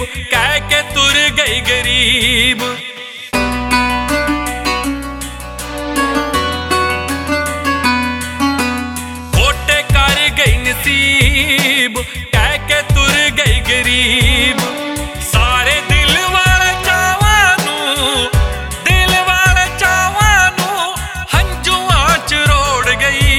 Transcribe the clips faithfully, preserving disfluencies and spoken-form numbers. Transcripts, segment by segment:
कह के तुर गई गरीब। खोटे कर गई नसीब कह के तुर गई गरीब। सारे दिल वाले चावां नूं दिल वाले चावां नूं हंजुआं च रोड़ गई।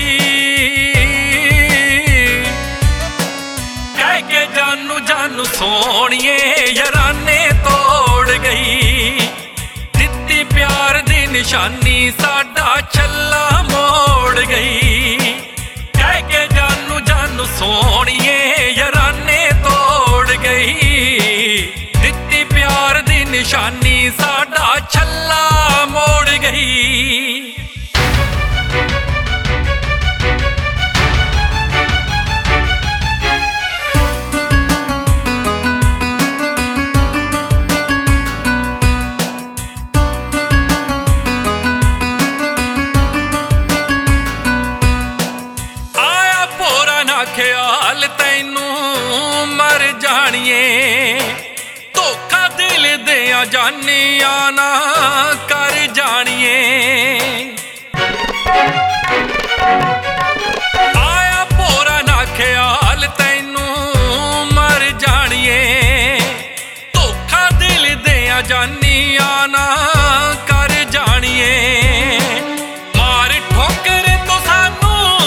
कह के जानू जानू सोहणिए याराने तोड़ गई। दित्ती प्यार दी निशानी साडा छल्ला मोड़ गई। कह के जानू जानू सोहणिए याराने तोड़ गई। दित्ती प्यार दी निशानी साडा छल्ला मोड़ गई। ख्याल तैनू मर जानिए धोखा दिल दिया जानिया ना कर जानिए। आया पूरा ना ख्याल तैनू मर जानिए धोखा दिल दिया जानिया ना कर जानिए। मार ठोकर तो सानू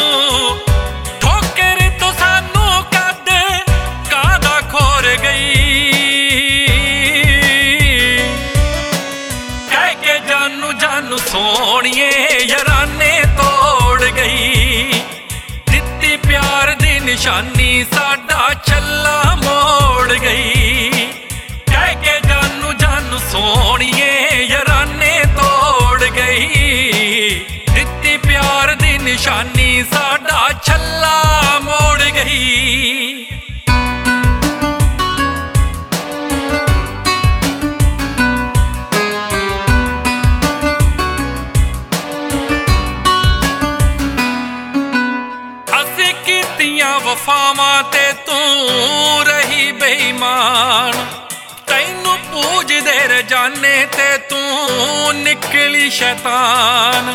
सोहणिए याराने तोड़ गई। दित्ती प्यार दी निशानी साडा छल्ला मोड़ गई। कह के जानू जानू सोहणिए याराने तोड़ गई। दित्ती प्यार दी निशानी साडा छल्ला मोड़ गई। वफावां ते तू रही बेईमान तैनू पूजदे रजाने ते तू निकली शैतान।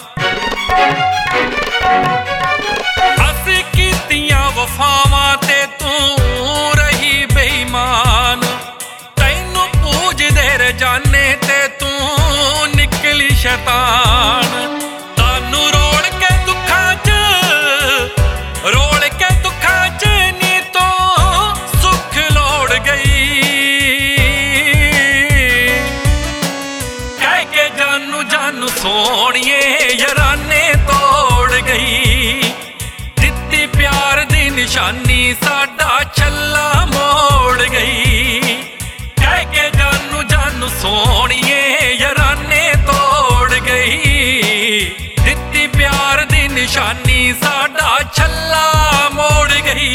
असीं कीतियां वफावां ते तू रही बेईमान तैनू पूजदे रजाने ते तू निकली शैतान। तानू रोड़ के दुखां च रोड़ के दुखां च नी तो सुख लोड़ गई। कह के जानू जानू सोहणिए याराने तोड़ गई। दित्ती प्यार दी निशानी साडा छल्ला मोड़ गई। कह के जानू जानू सोहणिए याराने तोड़ गई। दित्ती प्यार दी निशानी साडा छल्ला मोड़ गई।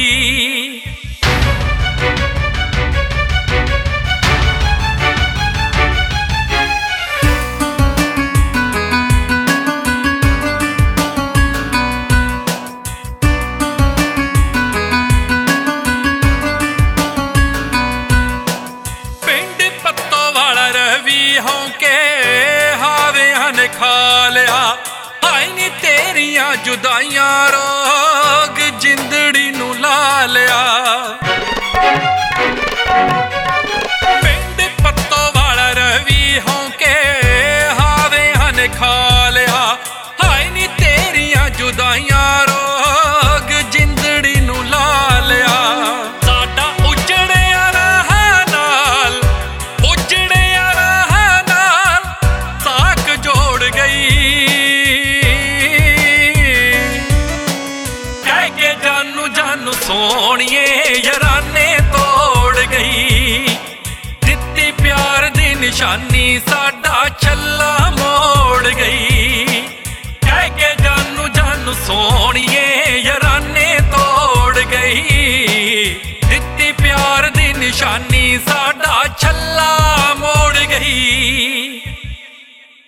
पिंड पत्तो वाला रवि होंके हावियां ने खा लिया। हाय नी तेरियां जुदाइयां रोग जिंदड़ी नू ला लिया। पिंड पत्तो वाला रवि होंके हावियां ने खा लिया। हाय नी तेरियां जुदाइयां रोग जिंदड़ी नू ला लिया। साडा उजड़िया राह नाल उजड़िया राह नाल साक जोड़ गई। जानू जानू सोहणिए याराने तोड़ गई। दित्ती प्यार दी निशानी सा